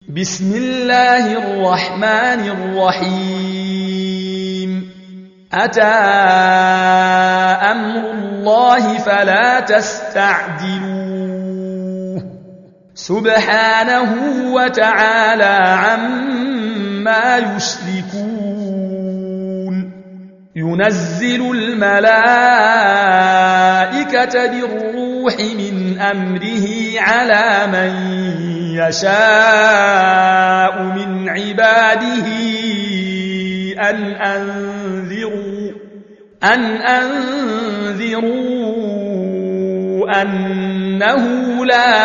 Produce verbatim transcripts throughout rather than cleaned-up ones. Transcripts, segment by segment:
بسم الله الرحمن الرحيم أتى أمر الله فلا تستعجلوه سبحانه وتعالى عما يشركون ينزل الملائكة بالروح من أمره على من يشاء من عباده أن أنذروا أن أنذروا أنه لا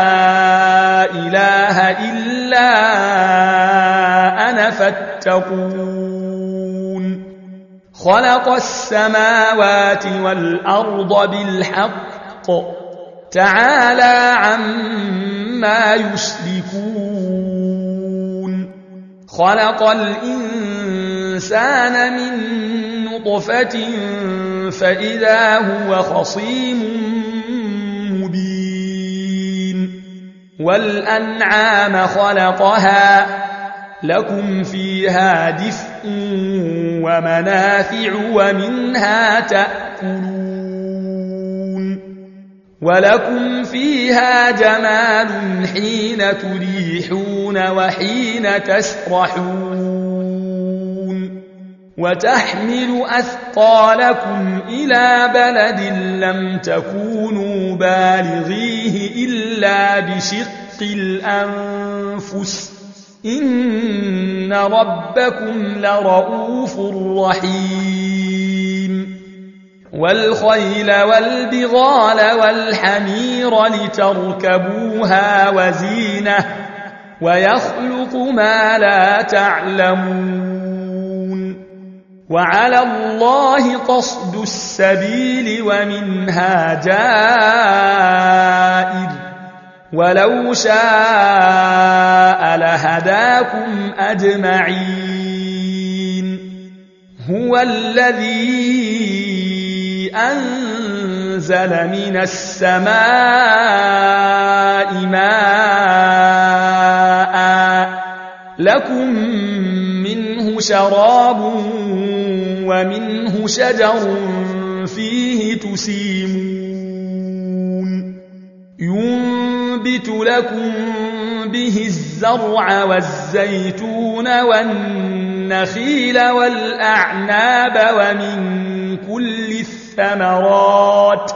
إله إلا أنا فاتقون خلق السماوات والأرض بالحق تعالى عما يشركون خلق الإنسان من نطفة فإذا هو خصيم مبين والأنعام خلقها لكم فيها دفء ومنافع ومنها تأكلون ولكم فيها جمال حين تريحون وحين تسرحون وتحمل أثقالكم إلى بلد لم تكونوا بالغيه إلا بشق الأنفس إن ربكم لرؤوف رحيم والخيل والبغال والحمير لتركبوها وزينة ويخلق ما لا تعلمون وعلى الله قصد السبيل ومنها جائر ولو شاء لهداكم أجمعين هو الذي أنزل من السماء ماء لكم منه شراب ومنه شجر فيه تسيمون ينبت لكم به الزرع والزيتون والنخيل والأعناب ومن كل الثمرات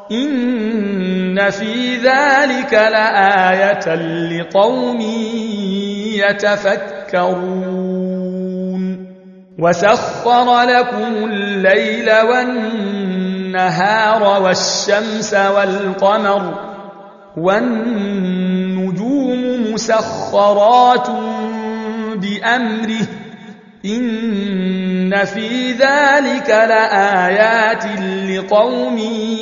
إن في ذلك لآية لقوم يتفكرون وسخر لكم الليل والنهار والشمس والقمر والنجوم مسخرات بأمره إن في ذلك لآيات لقوم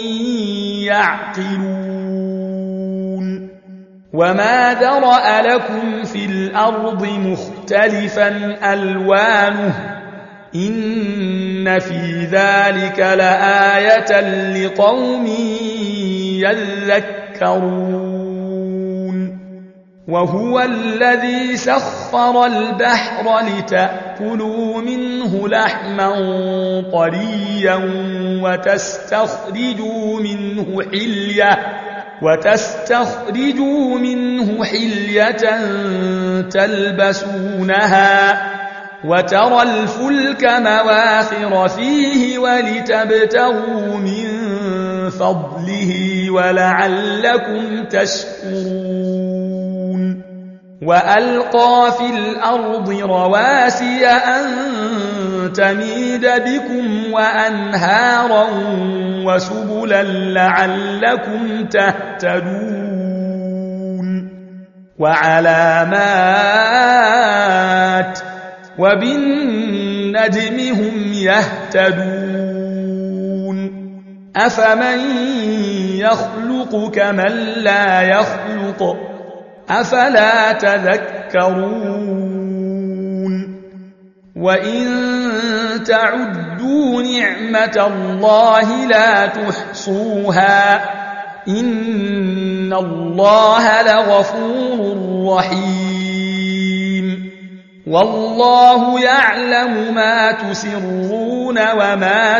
يعقلون وما ذرأ لكم في الأرض مختلفا ألوانه إن في ذلك لآية لقوم يذكرون وهو الذي سخر البحر لتأكلوا منه لحما طريا وتستخرجوا منه حلية وتستخرجوا منه حلية تلبسونها وترى الفلك مواخر فيه ولتبتغوا من فضله ولعلكم تشكرون وألقى في الأرض رواسي أن تميد بكم وأنهارا وسبلا لعلكم تهتدون وعلامات وبالنجم هم يهتدون أفمن يخلق كمن لا يخلق أفلا تذكرون وإن تعدوا نعمة الله لا تحصوها إن الله لغفور رحيم والله يعلم ما تسرون وما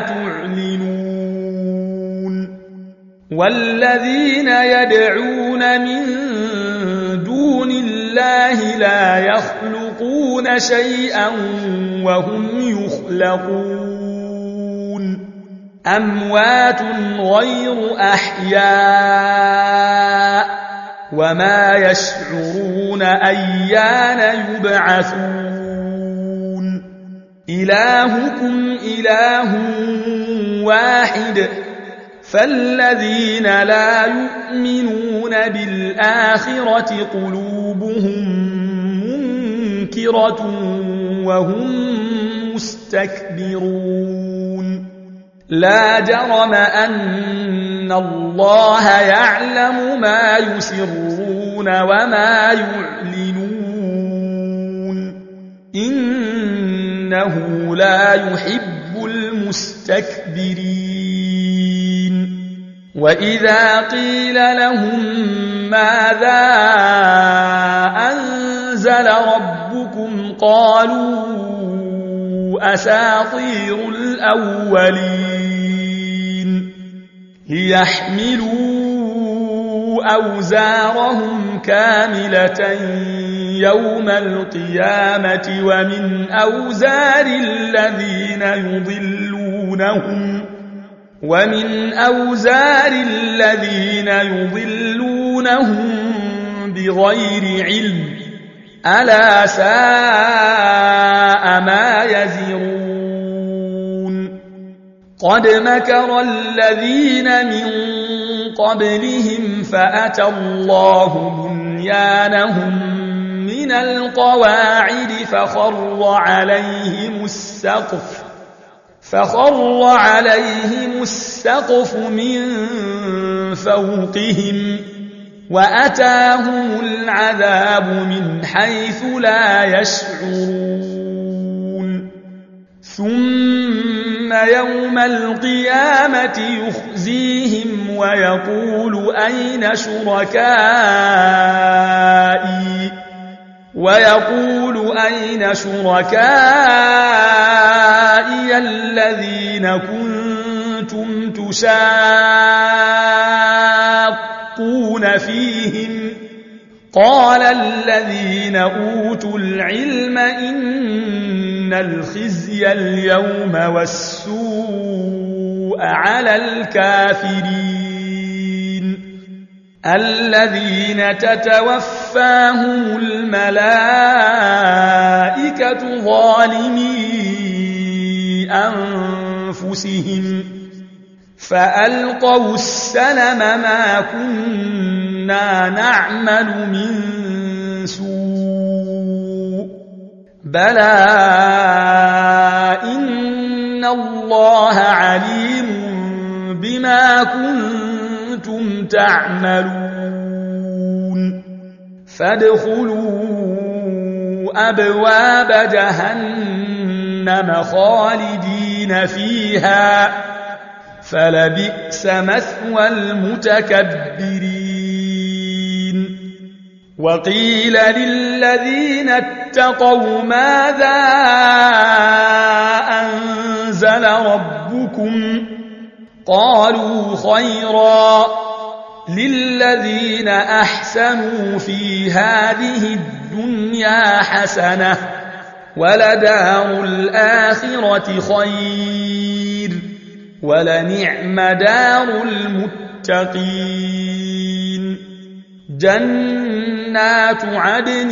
تعلنون والذين يدعون من دون الله لا يخلقون شيئا وهم يخلقون أموات غير أحياء وما يشعرون أيان يبعثون إلهكم إله واحد فالذين لا يؤمنون بالآخرة قلوبهم منكرة وهم مستكبرون لا جرم أن الله يعلم ما يسرون وما يعلنون إنه لا يحب المستكبرين وإذا قيل لهم ماذا أنزل ربكم قالوا أساطير الأولين ليحملوا أوزارهم كاملة يوم القيامة ومن أوزار الذين يضلونهم ومن أوزار الذين يضلونهم بغير علم ألا ساء ما يزرون قد مكر الذين من قبلهم فأتى الله بنيانهم من القواعد فخر عليهم السقف فخر عليهم السقف من فوقهم وأتاهم العذاب من حيث لا يشعرون ثم يوم القيامة يخزيهم ويقول أين شركائي ويقول أين شركائي الذين كنتم تشاقون فيهم قال الذين أوتوا العلم إن الخزي اليوم والسوء على الكافرين الذين تتوفاهم الملائكة ظالمي أنفسهم فألقوا السلم ما كنا نعمل من سوء بلى إن الله عليم بما كنتم تعملون فادخلوا أبواب جهنم خالدين فيها فلبئس مثوى المتكبرين وقيل للذين اتقوا ماذا أنزل ربكم قالوا خيرا للذين أحسنوا في هذه الدنيا حسنة ولدار الآخرة خير ولنعم دار المتقين جنات عدن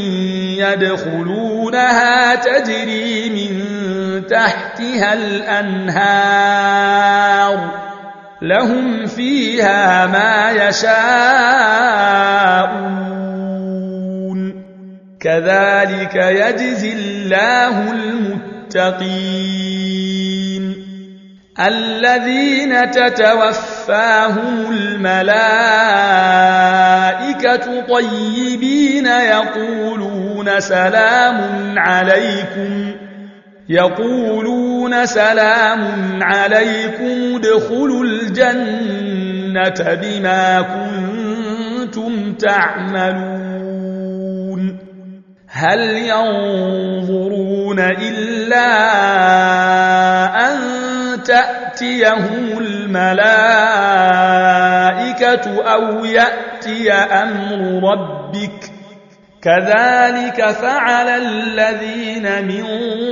يدخلونها تجري من تحتها الأنهار لهم فيها ما يشاءون كذلك يجزي الله المتقين الذين تتوفاهم الملائكة طيبين يقولون سلام عليكم يقولون سلام عليكم ادخلوا الجنة بما كنتم تعملون هل ينظرون إلا أن تأتيهم الملائكة أو يأتي أمر ربك كذلك فعل الذين من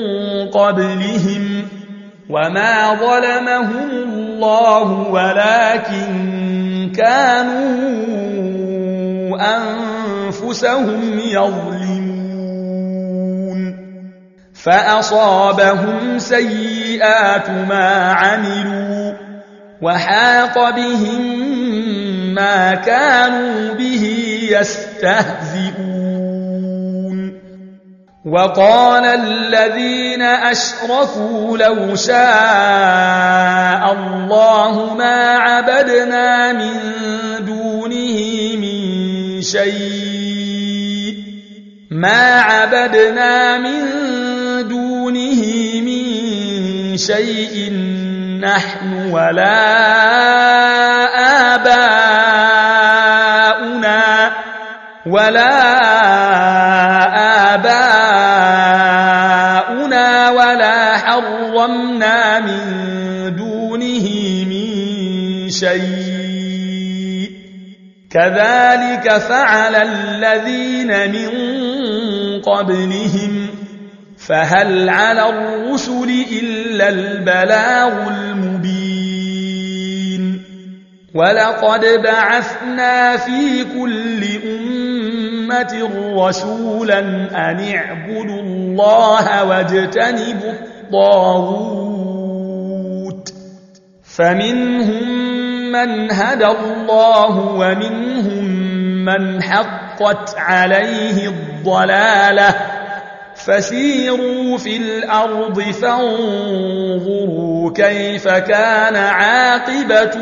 قبلهم وما ظلمهم الله ولكن كانوا أنفسهم يظلمون فأصابهم سيئات ما عملوا وحاق بهم ما كانوا به يستهزئون وقال الذين أشركوا لو شاء الله ما عبدنا من دونه من شيء ما عبدنا من دونه من شيء نحن ولا آباؤنا ولا آباؤنا ولا حرمنا من دونه من شيء كذلك فعل الذين من قبلهم فهل على الرسل إلا البلاغ المبين ولقد بعثنا في كل أمة رسولا أن اعبدوا الله واجتنبوا الطاغوت فمنهم من هدى الله ومنهم من حقت عليه الضلالة فسيروا في الأرض فانظروا كيف كان عاقبة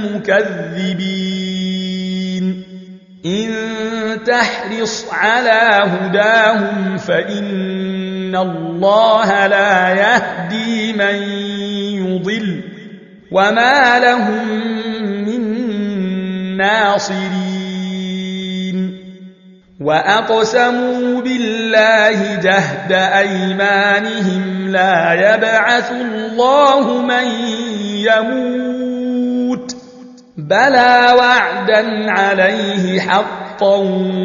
المكذبين إن تحرص على هداهم فإن الله لا يهدي من يضل وما لهم من ناصرين وأقسموا بالله جهد أيمانهم لا يبعث الله من يموت بلى وعدا عليه حقا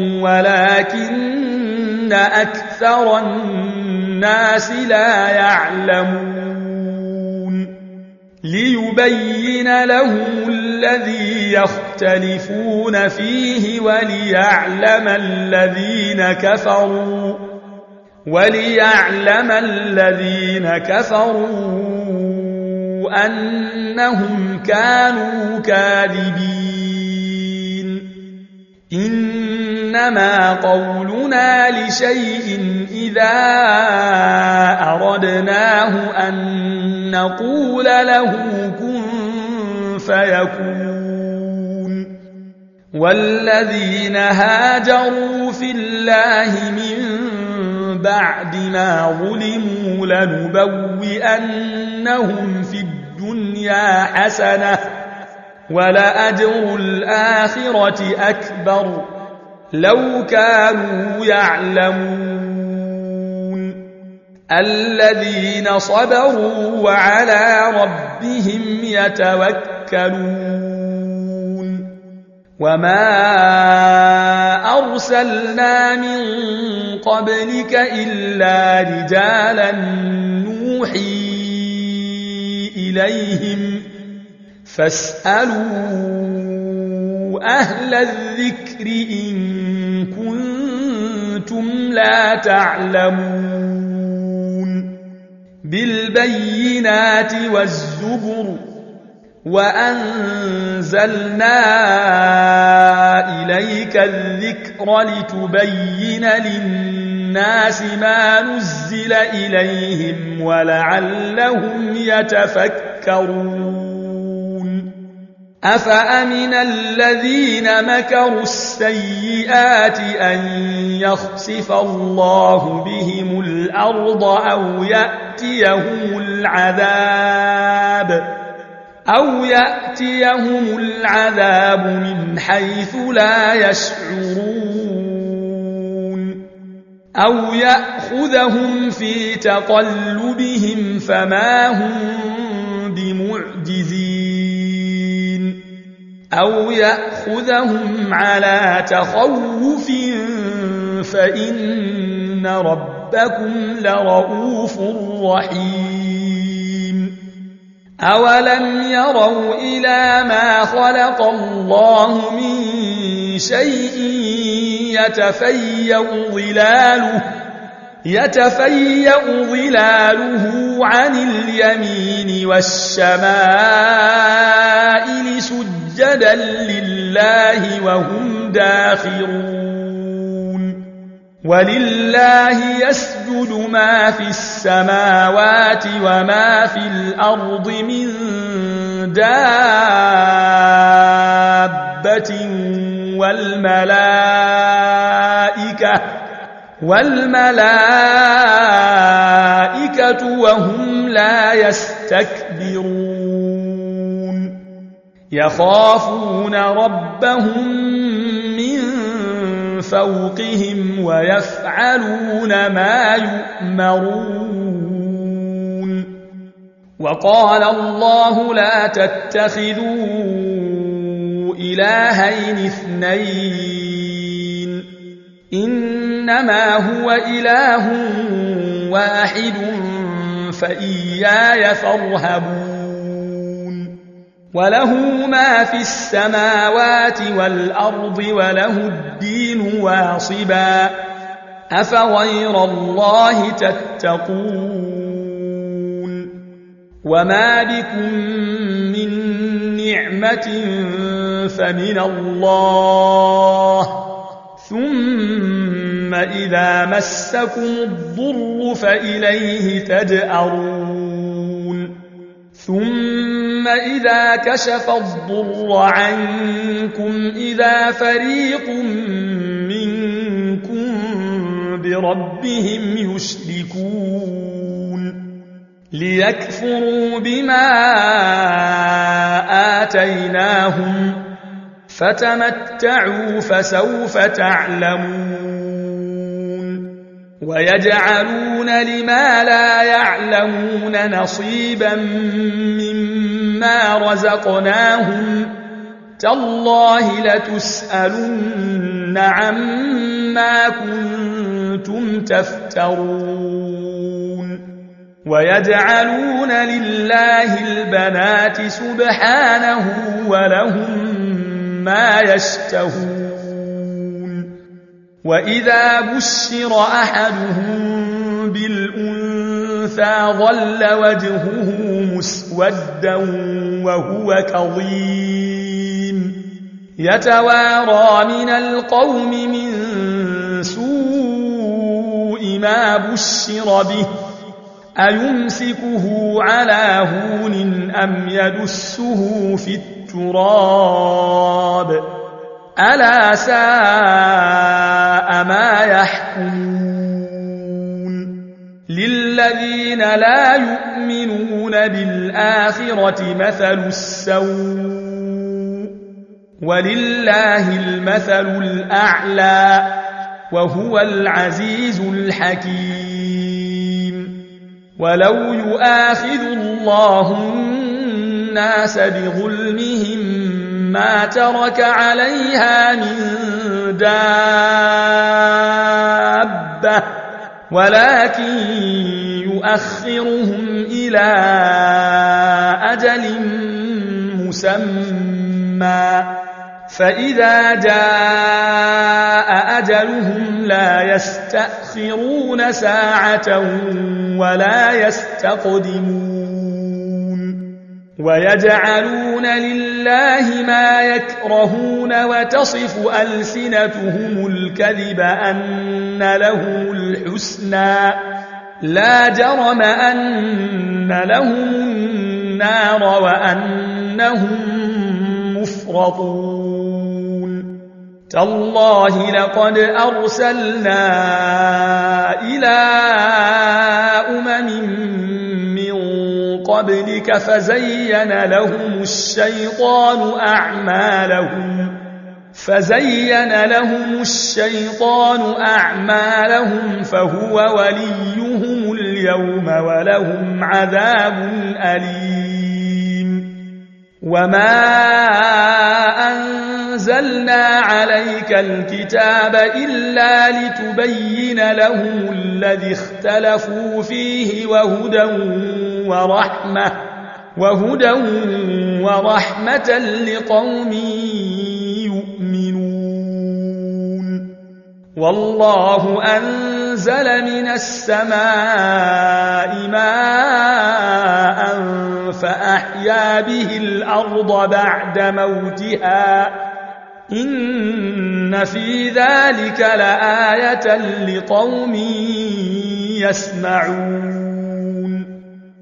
ولكن أكثر الناس لا يعلمون ليبين لهم الذي يختلفون فيه وليعلم الذين كفروا وليعلم الذين كفروا أنهم كانوا كاذبين إنما قولنا لشيء إذا أردناه أن نقول له كن فيكون والذين هاجروا في الله من بعد ما ظلموا لنبوئنهم في الدنيا حسنة ولأجر الآخرة أكبر لو كانوا يعلمون الذين صبروا وعلى ربهم يتوكلون وما أرسلنا من قبلك إلا رجالا نوحي إليهم فاسألوا أهل الذكر إن كنتم لا تعلمون بالبينات والزبر وأنزلنا إليك الذكر لتبين للناس ما نزل إليهم ولعلهم يتفكرون أفأمن الذين مكروا السيئات أن يخسف الله بهم الأرض أو يأتيهم العذاب أو يأتيهم العذاب من حيث لا يشعرون أو يأخذهم في تقلبهم فما هم بمعجزين أو يأخذهم على تخوف فإن ربكم لرؤوف رحيم أولم يروا إلى ما خلق الله من شيء يتفيأ ظلاله يتفيأ ظلاله عن اليمين والشمائل سجدا لله وهم داخرون ولله يسجد ما في السماوات وما في الأرض من دابة والملائكة والملائكة وهم لا يستكبرون يخافون ربهم من فوقهم ويفعلون ما يؤمرون وقال الله لا تتخذوا إلهين اثنين إنما هو إله واحد فإياي فارهبون وله ما في السماوات والأرض وله الدين واصبا أفغير الله تتقون وما بكم من نعمة فمن الله ثم إذا مسكم الضر فإليه تجأرون ثم إذا كشف الضر عنكم إذا فريق منكم بربهم يشركون ليكفروا بما آتيناهم فتمتعوا فسوف تعلمون ويجعلون لما لا يعلمون نصيبا مما رزقناهم تالله لتسألن عما كنتم تفترون ويجعلون لله البنات سبحانه ولهم ما يشتهون وإذا بشر أحدهم بالأنثى ظل وجهه مسودا وهو كظيم يتوارى من القوم من سوء ما بشر به أيمسكه على هون أم يدسه في التراب ألا ساء ما يحكمون للذين لا يؤمنون بالآخرة مثل السوء ولله المثل الأعلى وهو العزيز الحكيم ولو يؤاخذ الله الناس بظلمهم ما ترك عليها من دابة ولكن يؤخرهم إلى أجل مسمى فإذا جاء أجلهم لا يستأخرون ساعة ولا يستقدمون ويجعلون لله ما يكرهون وتصف ألسنتهم الكذب أن لهم الحسنى لا جرم أن لهم النار وأنهم مفرطون تالله لقد أرسلنا إلى أمم من قبلك فزين لهم الشيطان أعمالهم فزين لهم الشيطان أعمالهم فهو وليهم اليوم ولهم عذاب أليم. وما أنزلنا عليك الكتاب إلا لتبين لهم الذي اختلفوا فيه وهدى ورحمة وهدى ورحمة لقوم يؤمنون. والله أنزل من السماء ماء فأحيا به الأرض بعد موتها إن في ذلك لآية لقوم يسمعون.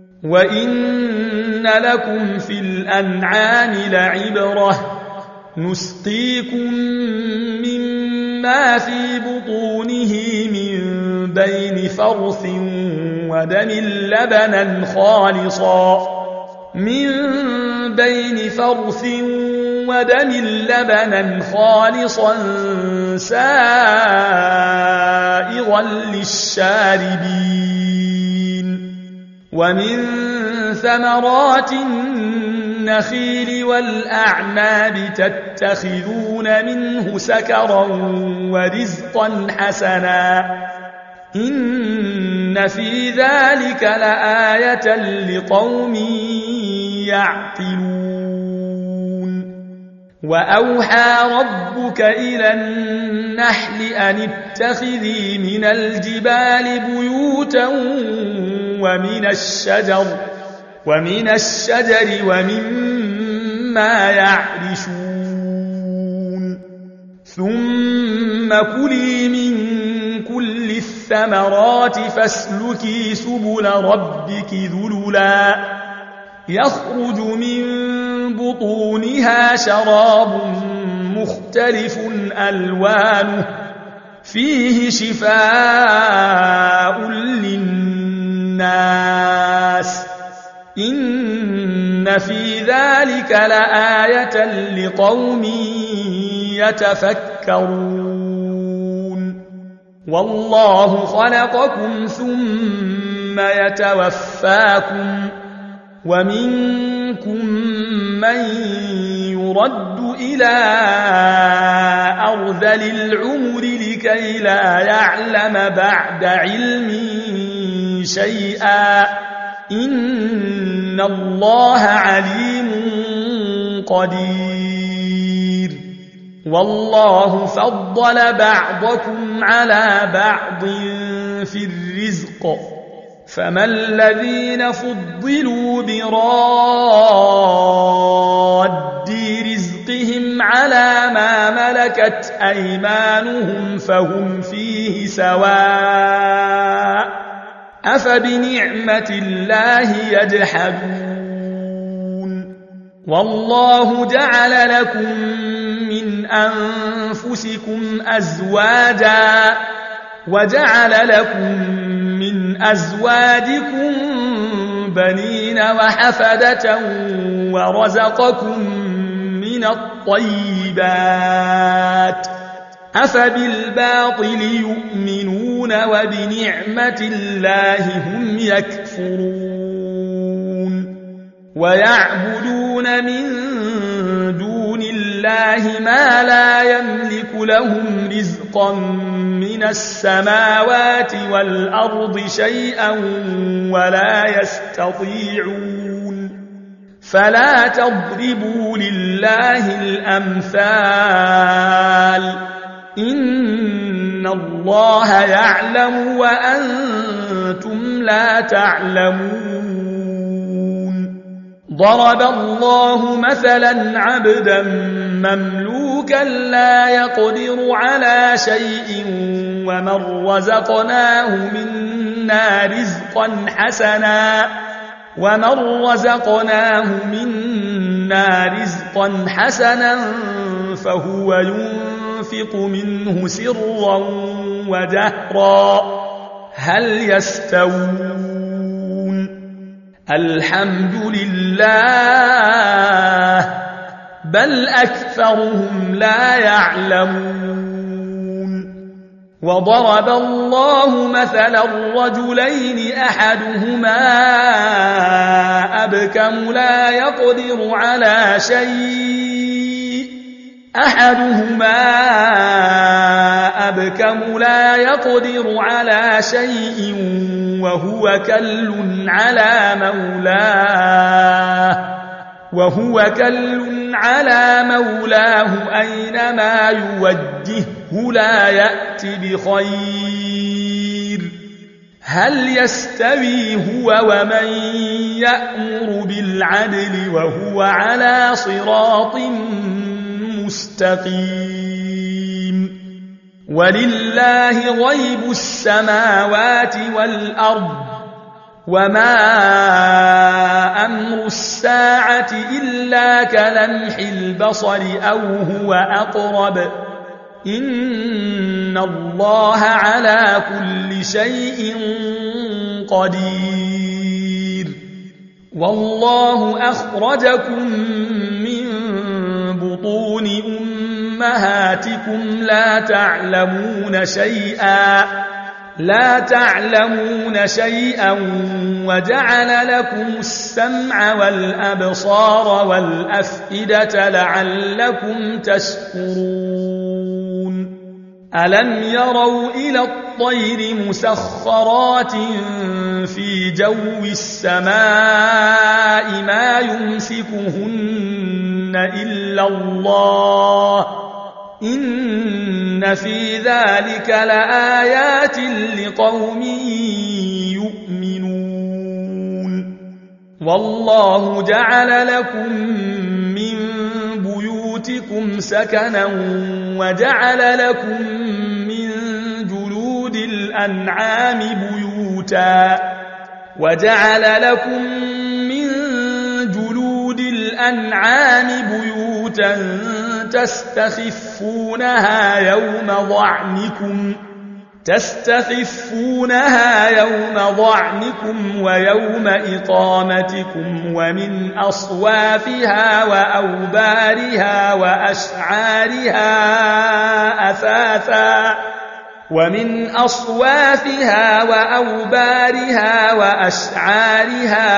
وإن لكم في الأنعام لعبرة نسقيكم مما في بطونه من بين فرث ودم لبنا خالصا من بين فرث ودم لبنا خالصا سائغا للشاربين ومن ثمرات النخيل والأعناب تتخذون منه سكرا ورزقا حسنا إن في ذلك لآية لقوم يعقلون. وأوحى ربك إلى النحل أن اتخذي من الجبال بيوتا ومن الشجر ومن الشجر ومما يعرشون ثم كلي من كل الثمرات فاسلكي سبل ربك ذللا يخرج من بطونها شراب مختلف ألوانه فيه شفاء للناس إن في ذلك لآية لقوم يتفكرون. والله خلقكم ثم يتوفاكم ومنكم من يرد إلى أرذل العمر لكي لا يعلم بعد علم شيئا إن الله عليم قدير. والله فضل بعضكم على بعض في الرزق فما الذين فضلوا براد رزقهم على ما ملكت أيمانهم فهم فيه سواء أفبنعمة الله يجحدون. والله جعل لكم من أنفسكم أزواجا وجعل لكم من أزواجكم بنين وحفدة ورزقكم من الطيبات أفبالباطل يؤمنون وبنعمة الله هم يكفرون. ويعبدون من دون الله ما لا يملك لهم رزقا من السماوات والأرض شيئا ولا يستطيعون. فلا تضربوا لله الأمثال إن الله يعلم وأنتم لا تعلمون. ضرب الله مثلا عبدا مملوكا لا يقدر على شيء ومن رزقناه منا رزقا حسنا ومن رزقناه منا رزقا حسنا فهو ينفق منه سرا وجهرا هل يستوون؟ الحمد لله بل أكثرهم لا يعلمون. وضرب الله مثلا رجلين أحدهما أبكم لا يقدر على شيء أحدهما أبكم لا يقدر على شيء وهو كل على مولاه وهو كل على مولاه أينما يوجهه لا يأت بخير. هل يستوي هو ومن يأمر بالعدل وهو على صراط مستقيم؟ ولله غيب السماوات والأرض وما أمر الساعة إلا كلمح البصر أو هو أقرب إن الله على كل شيء قدير. والله أخرجكم من بطون أمهاتكم لا تعلمون شيئا لا تعلمون شيئا وجعل لكم السمع والأبصار والأفئدة لعلكم تشكرون. ألم يروا إلى الطير مسخرات في جو السماء ما يمسكهن إلا الله إن في ذلك لآيات لقوم يؤمنون. والله جعل لكم من بيوتكم سكنا وجعل لكم من جلود الأنعام بيوتا وجعل لكم من جلود الأنعام بيوتا تستخفونها يوم ضعنكم تستخفونها يوم ضعنكم ويوم إقامتكم ومن أصوافها وأوبارها وأشعارها أثاثا ومن أصوافها وأوبارها وأشعارها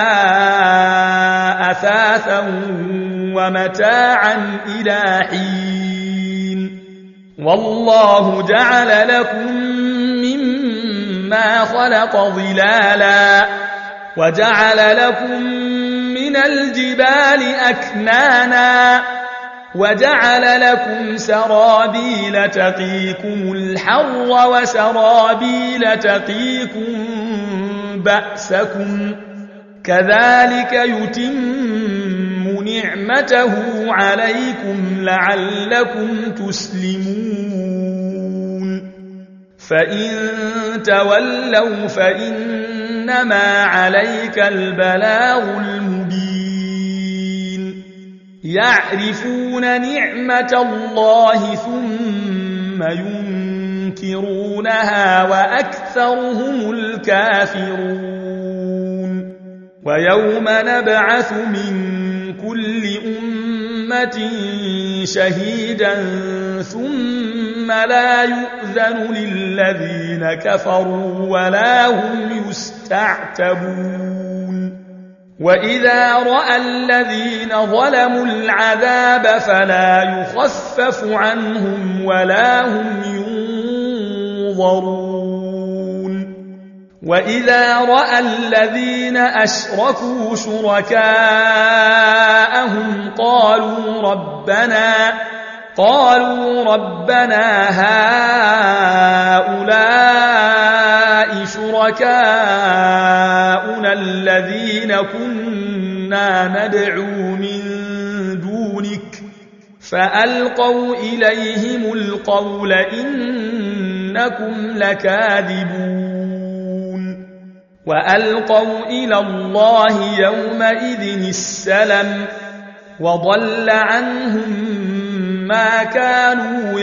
أثاثا ومتاعا إلى حين. والله جعل لكم مما خلق ظلالا وجعل لكم من الجبال أكنانا وجعل لكم سرابيل تقيكم الحر وسرابيل تقيكم بأسكم كذلك يتم نعمته عليكم لعلكم تسلمون. فإن تولوا فإنما عليك البلاغ المبين. يعرفون نعمة الله ثم ينكرونها وأكثرهم الكافرون. ويوم نبعث من كل أمة شهيدا ثم لا يؤذن للذين كفروا ولا هم يستعتبون. وإذا رأى الذين ظلموا العذاب فلا يخفف عنهم ولا هم ينظرون. وإذا رأى الذين أشركوا شركاءهم قالوا ربنا قالوا ربنا هؤلاء شركاؤنا الذين كنا ندعو من دونك فألقوا إليهم القول إنكم لكاذبون. وألقوا إلى الله يومئذ السلم وضل عنهم ما كانوا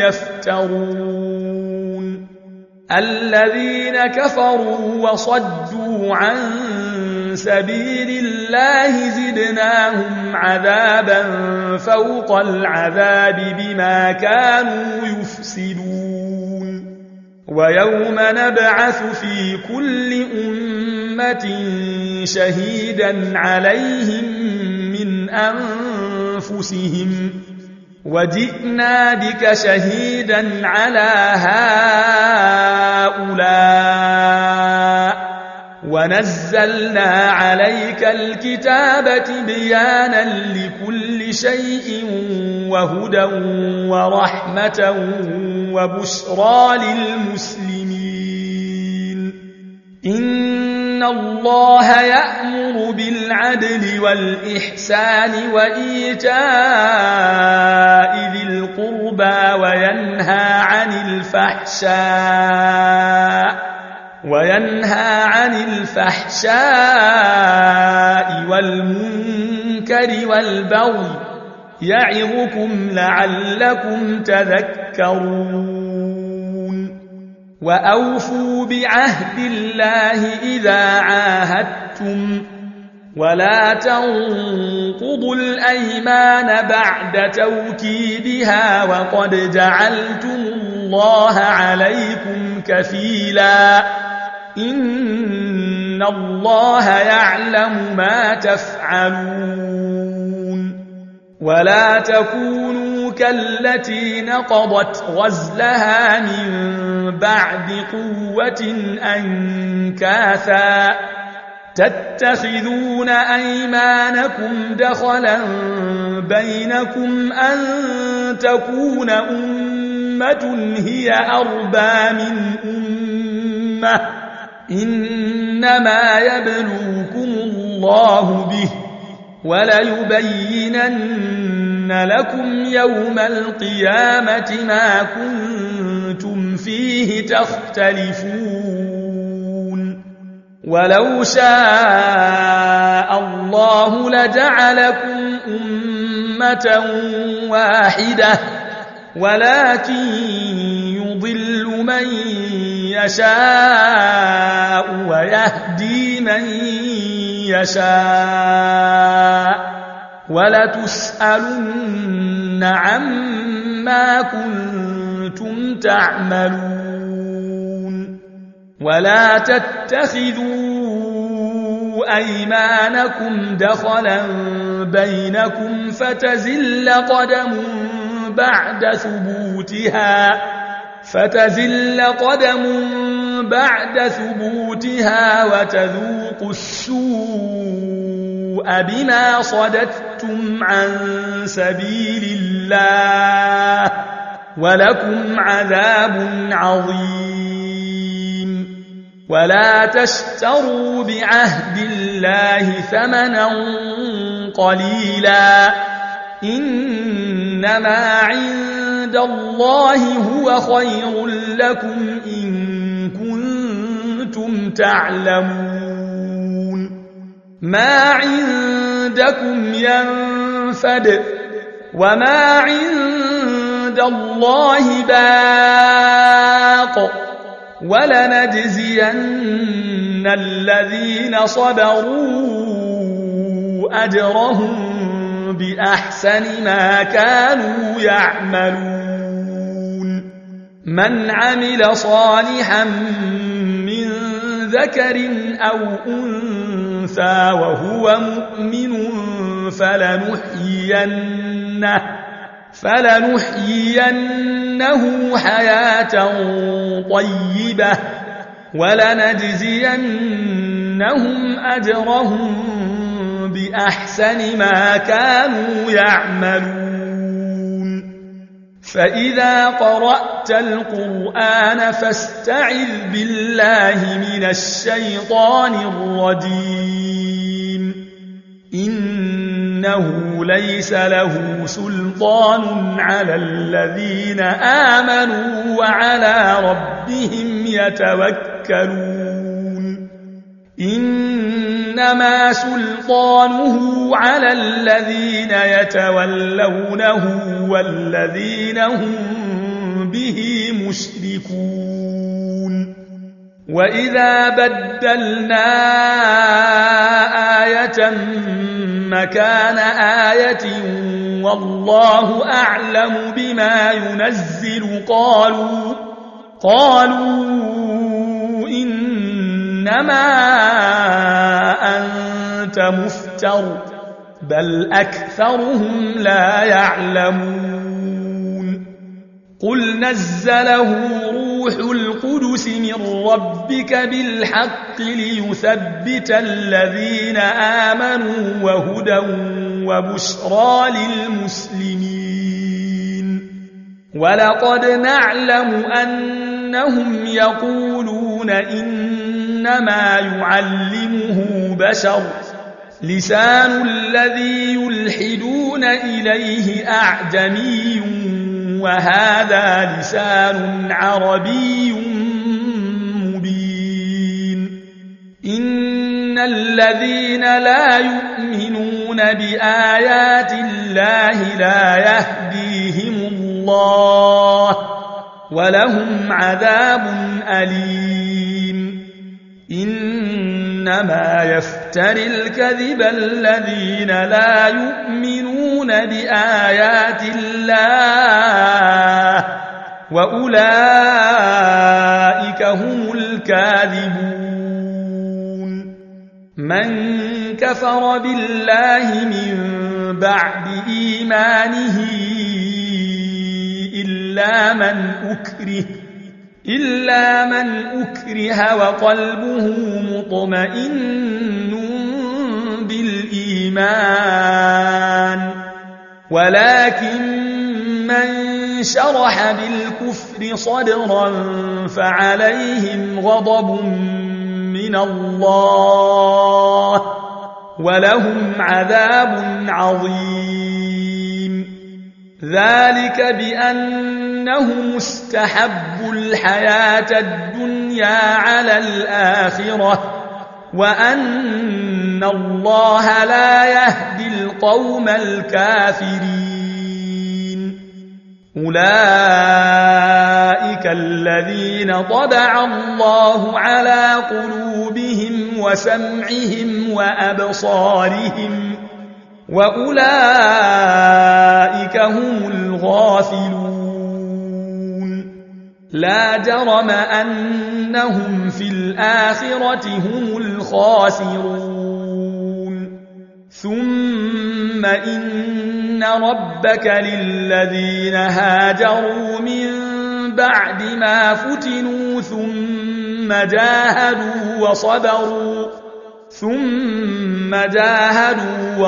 يفترون. الذين كفروا وصدوا عن سبيل الله زدناهم عذابا فوق العذاب بما كانوا يفسدون ويوم نبعث في كل أمة شهيدا عليهم من أنفسهم وجئنا بك شهيدا على هؤلاء ونزلنا عليك الكتاب تبيانا لكل شيء وهدى ورحمة وبشرى للمسلمين إن الله يأمر بالعدل والإحسان وإيتاء ذي القربى وينهى عن الفحشاء وينهى عن الفحشاء والمنكر والبغي يعظكم لعلكم تذكرون وأوفوا بعهد الله إذا عاهدتم ولا تنقضوا الأيمان بعد توكيدها وقد جعلتم الله عليكم كفيلا إن الله يعلم ما تفعلون ولا تكونوا كالتي نقضت غزلها من بعد قوة أنكاثا تتخذون أيمانكم دخلا بينكم أن تكون أمة هي أربى من أمة إنما يبلوكم الله به وليبينن لكم يوم القيامة ما كنتم فيه تختلفون ولو شاء الله لجعلكم أمة واحدة ولكن يضل من يشاء ويهدي من يشاء ولتسألن عما كنتم تعملون ولا تتخذوا أيمانكم دخلا بينكم فتزل قدم بعد ثبوتها فتزل قدم بعد ثبوتها وتذوقوا السوء بما صددتم عن سبيل الله ولكم عذاب عظيم ولا تشتروا بعهد الله ثمنا قليلا إنما عند الله هو خير لكم إن كنتم تعلمون ما عندكم ينفد وما عند الله باق ولنجزين الذين صبروا أجرهم بأحسن ما كانوا يعملون من عمل صالحا من ذكر أو أنثى وهو مؤمن فلنحيينه فلنحيينه حياة طيبة ولنجزينهم أجرهم بأحسن ما كانوا يعملون فإذا قرأت القرآن فاستعذ بالله من الشيطان الرجيم إنه ليس له سلطان على الذين آمنوا وعلى ربهم يتوكلون إنما سلطانه على الذين يتولونه والذين هم به مشركون وإذا بدلنا آية مكان آية والله أعلم بما ينزل قالوا قالوا إنما أنت مفتر بل أكثرهم لا يعلمون قل نزله روح القدس من ربك بالحق ليثبت الذين آمنوا وهدى وبشرى للمسلمين ولقد نعلم أنهم يقولون إنما يعلمه بشر لسان الذي يلحدون إليه أعجمي وهذا لسان عربي مبين إن الذين لا يؤمنون بآيات الله لا يهديهم الله ولهم عذاب أليم إنما يفتري الكذب الذين لا يؤمنون بآيات الله وأولئك هم الكاذبون من كفر بالله من بعد إيمانه إلا من أكره إلا من أكره وقلبه مطمئن بالإيمان ولكن من شرح بالكفر صدرا فعليهم غضب من الله ولهم عذاب عظيم ذلك بأنهم استحبوا الحياة الدنيا على الآخرة وأن الله لا يهدي القوم الكافرين أولئك الذين طبع الله على قلوبهم وسمعهم وأبصارهم وأولئك هم الغافلون لا جرم أنهم في الآخرة هم الخاسرون ثم إن ربك للذين هاجروا من بعد ما فتنوا ثم جاهدوا وصبروا ثم جاهدوا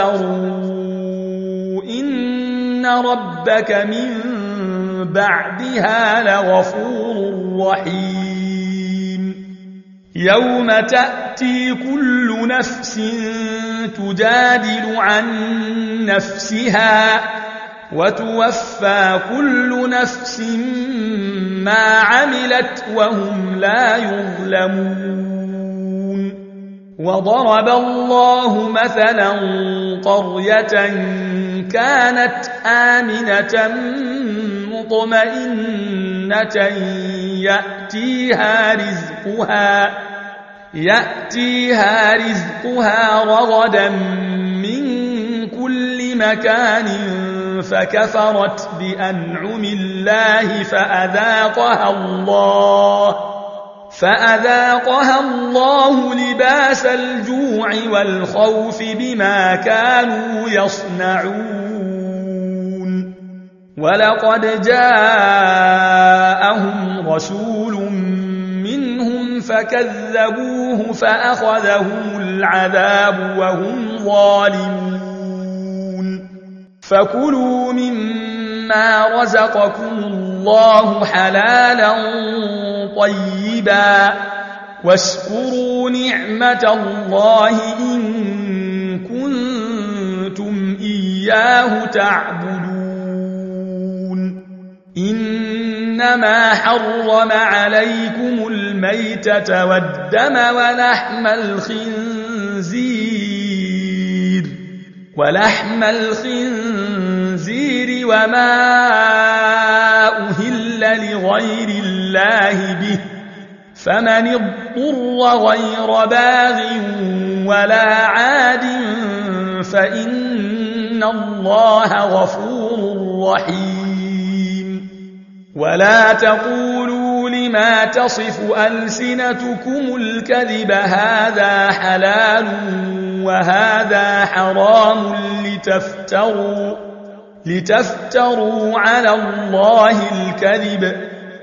وصبروا إن ربك من بعدها لغفور رحيم يوم تأتي كل نفس تجادل عن نفسها وتوفى كل نفس ما عملت وهم لا يظلمون وضرب الله مثلا قرية كانت آمنة مطمئنة يأتيها رزقها يأتيها رزقها رغدا من كل مكان فكفرت بأنعم الله فأذاقها الله فأذاقها الله لباس الجوع والخوف بما كانوا يصنعون ولقد جاءهم رسول منهم فكذبوه فأخذهم العذاب وهم ظالمون فكلوا مما رزقكم الله حلالا طيبا واشكروا نعمة الله إن كنتم إياه تعبدون إنما حرم عليكم الميتة والدم ولحم الخنزير ولحم الخنزير وما أهل لغير الله به فمن اضطر غير باغ ولا عاد فإن الله غفور رحيم. ولا تقولوا لما تصف ألسنتكم الكذب هذا حلال وهذا حرام لتفتروا, لتفتروا على الله الكذب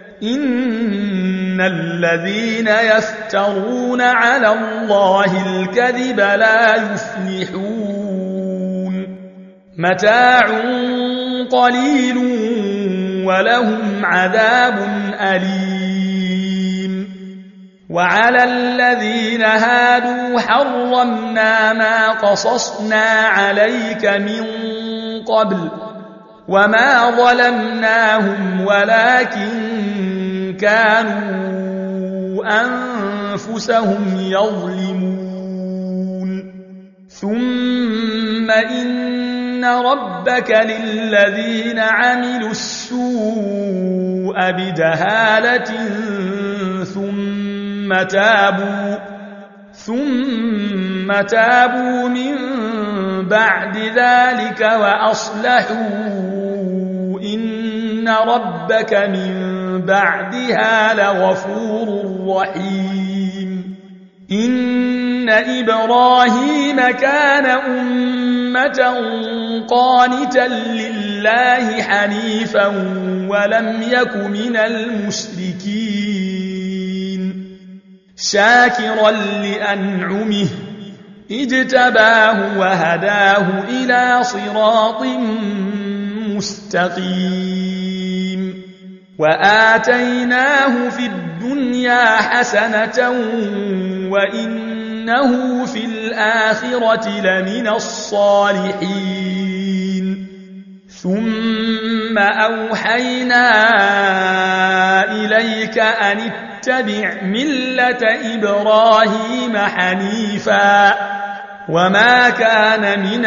إن الذين يفترون على الله الكذب لا يفلحون. متاع قليل ولهم عذاب أليم. وعلى الذين هادوا حرمنا ما قصصنا عليك من قبل وما ظلمناهم ولكن كانوا أنفسهم يظلمون. ثم إن ربك للذين عملوا السوء بجهالة ثم تابوا ثم تابوا من بعد ذلك وأصلحوا إن ربك من بعدها لغفور رحيم. إن إبراهيم كان أمة قانتا لله حنيفا ولم يك من المشركين شاكرا لأنعمه اجتباه وهداه إلى صراط مستقيم. وآتيناه في الدنيا حسنة وإنه في الآخرة لمن الصالحين. ثم أوحينا إليك أن اتبع ملة إبراهيم حنيفا وما كان من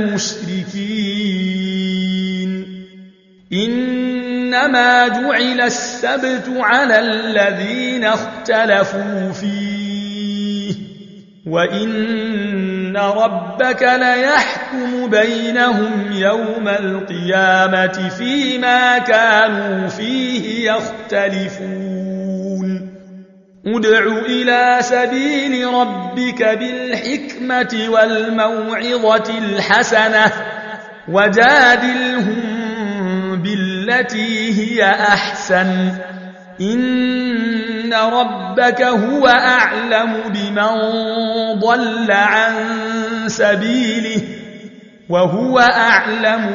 المشركين. إنما جعل السبت على الذين اختلفوا فيه وإن ربك ليحكم بينهم يوم القيامة فيما كانوا فيه يختلفون. ادع إلى سبيل ربك بالحكمة والموعظة الحسنة وجادلهم بالتي هي أحسن إن ربك هو أعلم بمن ضل عن سبيله وهو أعلم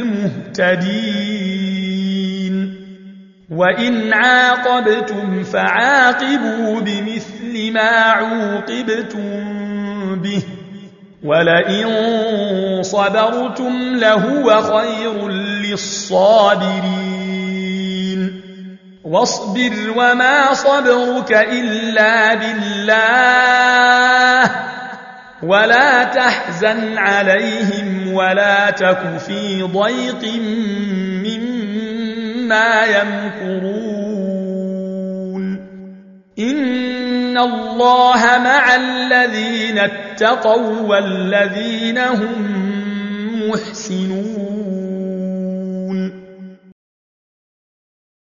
بالمهتدين. وإن عاقبتم فعاقبوا بمثل ما عوقبتم به ولئن صبرتم لهو خير للصابرين. واصبر وما صبرك إلا بالله ولا تحزن عليهم ولا تك في ضيق مما يمكرون. إن الله مع الذين اتقوا والذين هم محسنون.